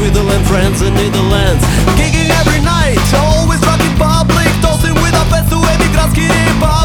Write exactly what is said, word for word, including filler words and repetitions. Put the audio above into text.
Netherlands, friends in Netherlands. Gigging every night, always drunk in public, tossing with a fence to emigranski ryba.